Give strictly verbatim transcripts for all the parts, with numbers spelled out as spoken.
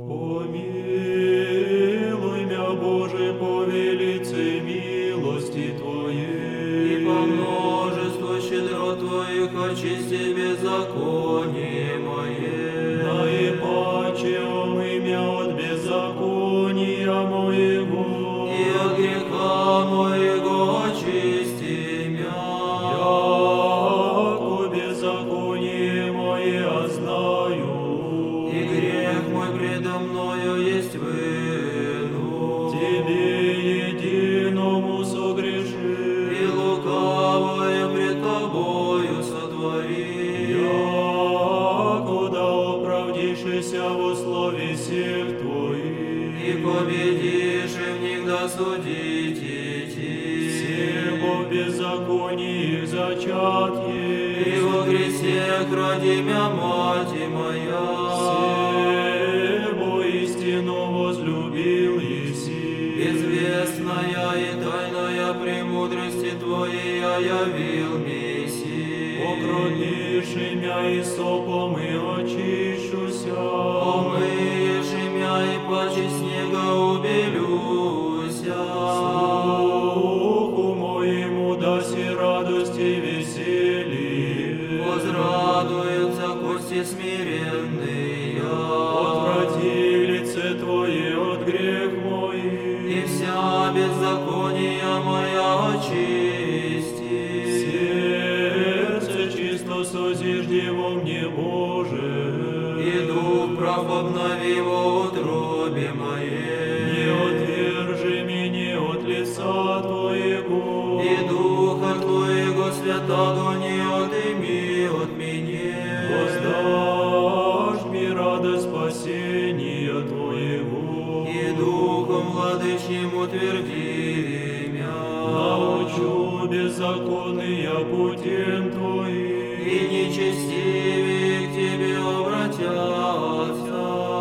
Помилуй мя, Боже, по велице милости Твоей, И по множеству щедрот Твоих очисти беззаконие мое. наипаче омый мя от беззакония моего, И от греха моего очисти мя. яко беззаконие мое знаю, И грех мой предо мною есть вину. Тебе единому согрешил, И лукавое пред Тобою сотвори. якуда оправдишься во слове всех Твоих, И победишь, и в них досудить идти. всего беззаконии их зачатье, И во грехах роди мя, мать моя. всего истину возлюбил Еси, Известная и тайная премудрости Твоей явил Месси. покропишь имя и сопом и очищуся, Омыешь имя и паче снега убелюся. Слуху моему даси радость и веселье, Возрадуются кости смиренные. отврати лице Твое от грех моих, И вся беззакония моя очисти. сердце чисто созижди во мне, Боже, И дух прав обнови во утробе моей. не отвержи меня от лица Твоего, И духа Твоего святого не отыми от меня. воздашь мне радость спасения Твоего, И духом владычним утверди мя. научу беззаконные путем Твоим, И нечестивые к Тебе обратятся.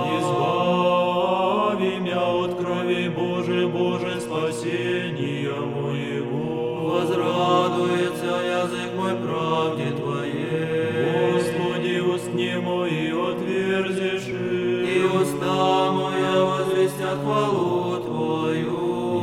избави меня от крови Божией, Боже, спасения моего. Возрадуется язык мой правде Твоей. Господи, устни мои отверзишь, И уста моя возвестят хвалу Твою.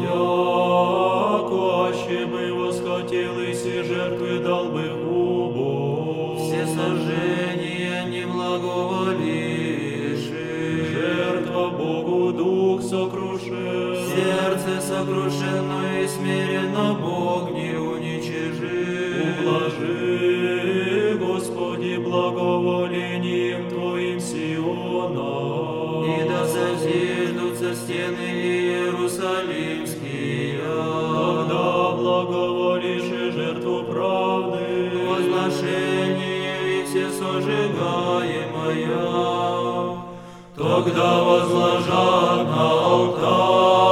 яко аще бы восхотел и все жертвы дал бы Богу. Все сожжения не благоволишь. Жертва Богу дух сокрушен, Сердце сокрушенно и смиренно Бог не уничижит. ублажи, Господи, благоволением Твоим Сиона, И да созиждутся стены Иерусалимские. когда благоволишь и жертву правды, Возношение и все сожигаемое. Тогда возложат на алтарь.